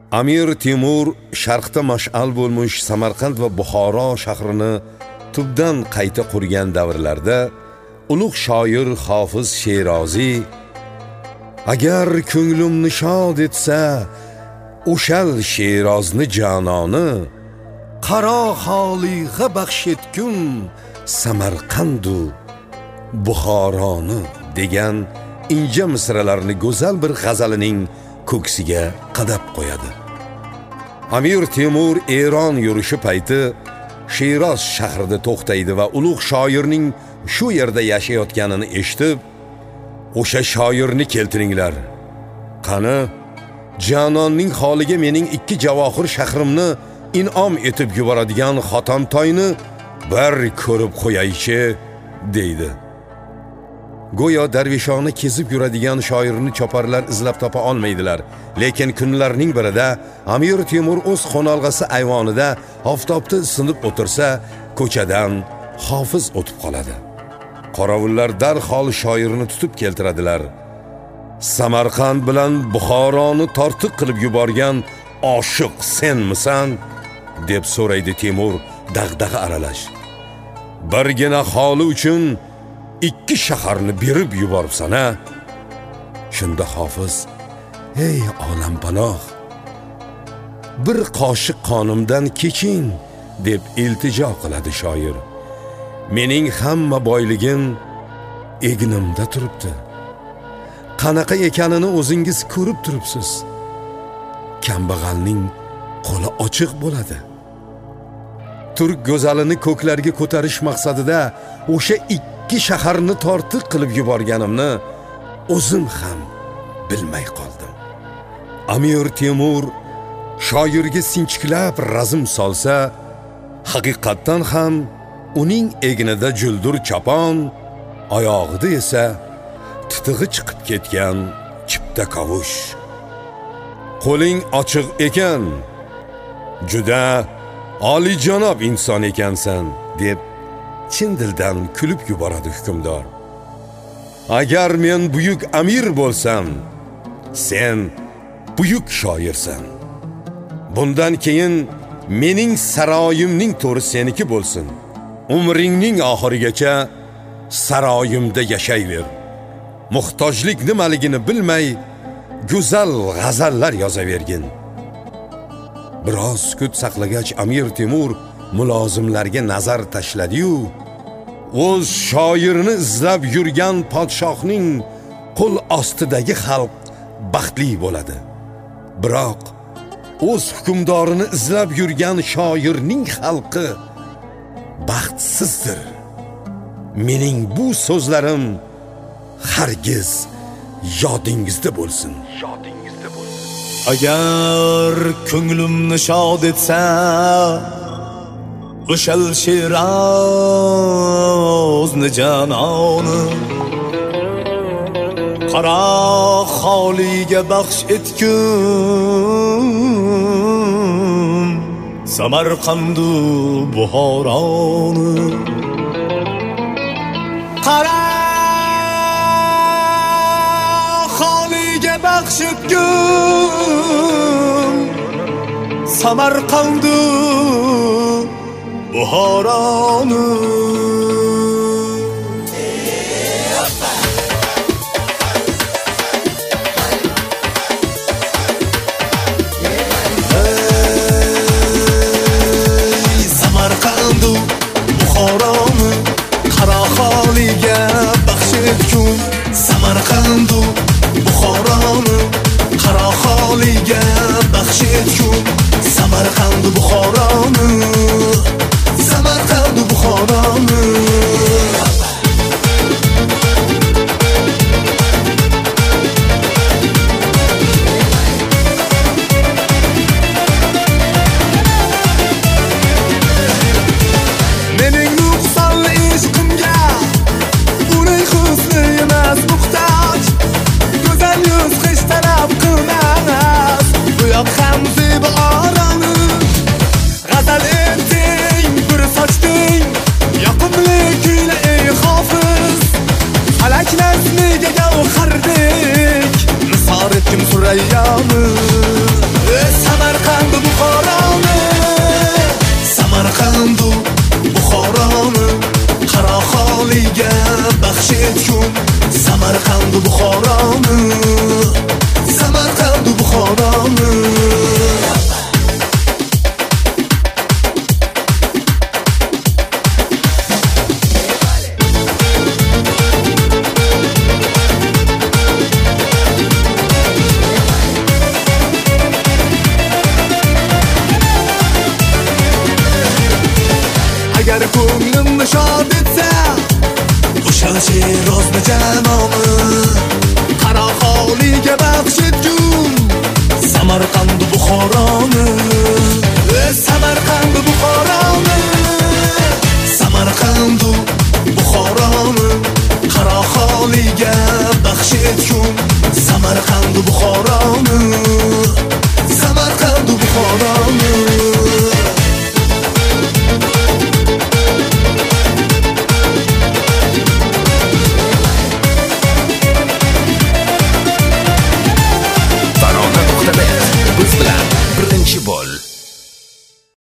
Amir Temur sharqda mash'al bo'lmuş Samarqand va Buxoro shahrini tubdan qayta qurgan davrlarda ulug' shoir Hofiz Sherozi agar ko'nglimni shod etsa o'shal Sherozni janoni qaro holiga baxsh etgum Samarqandu Buxoroni degan inja misralarni go'zal bir g'azalining ko'ksiga qadab qo'yadi. Amir Temur Eron yurishi payti Shiroz shahrida to'xtaydi va ulug' shoirning shu yerda yashayotganini eshitib, o'sha shoirni keltiringlar. Qani, janonning holiga mening 2 javohir shahrimni in'om etib yuboradigan xotamtoyni bir ko'rib qo'yaychi, deydi. Go'yo darvishona kezib yuradigan shoirni choparlar izlab topa olmaydilar, lekin kunlarning birida Amir Temur o'z xonalg'asi ayvonida oftobda isinib o'tirsa, ko'chadan Hofiz o'tib qoladi. Qorovullar darhol shoirni tutib keltiradilar. Samarqand bilan Buxoroni tortiq qilib yuborgan oshiq senmisan? deb so'raydi Temur dag'dag'a aralash. Birgina holi uchun 2 shaharni berib yuboribsan-a? Shunda Hofiz, ey olampanoh, bir qoshiq qonimdan keching deb iltijo qiladi shoir. Mening hamma boyligim egnimda turibdi. Qanaqa ekanini o'zingiz ko'rib turibsiz. Kambag'alning qo'li ochiq bo'ladi. Turk go'zalini ko'klarga ko'tarish maqsadida o'sha 2 shaharni tortiq qilib yuborganimni o'zim ham bilmay qoldim. Amir Temur shoirga sinchiklab razm solsa, haqiqatdan ham uning egnida juldur chapon, oyog'ida esa titig'i chiqib ketgan chipta kavush. Qo'ling ochiq ekan, juda oliyjanob inson ekansan deb chin dildan kulib yuboradi hukmdor. Agar men buyuk amir bo'lsam, sen buyuk shoirsan. Bundan keyin mening saroyimning to'ri seniki bo'lsin. Umringning oxirigacha saroyimda yashayver. Muhtojlik nimaligini bilmay, go'zal g'azallar yozavergin. Biroz sukut saqlagach Amir Temur mulozimlarga nazar tashladi-yu, o'z shoirini izlab yurgan podshohning qo'l ostidagi xalq baxtli bo'ladi. Biroq o'z hukmdorini izlab yurgan shoirning xalqi baxtsizdir. Mening bu so'zlarim hargiz yodingizda bo'lsin. Agar ko'nglimni shod etsa o'shal Sherozni janoni qaro holiga baxsh etgum Samarqandu Buxoroni qaro holiga baxsh etgum Samarqandu Buxoroni Samarqandu Buxoroni qaro holiga baxsh etgum Samarqandu Buxoroni qaro holiga baxsh etgum Samarqandu Buxoroni Samarqandu Buxoroni Buxoromi. Agar ko'nglimni shod etsa, o'sha she'r rozni janob